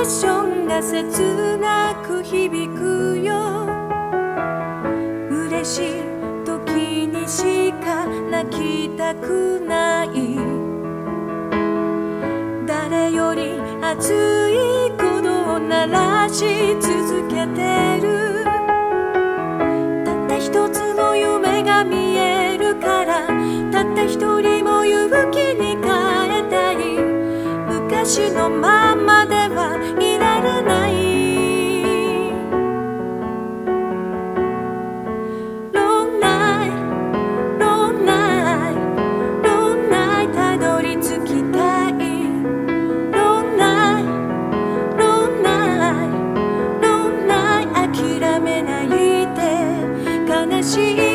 ッションが切なく響くよ。嬉しい時にしか泣きたくない。誰より熱い鼓動を鳴らし続けてる。たった一つの夢が見えるから、たった一人も勇気に変えたい。昔のままではいられない。 Long night, long night, long night たどり着きたい。 Long night, long night, long night 諦めないで。悲しい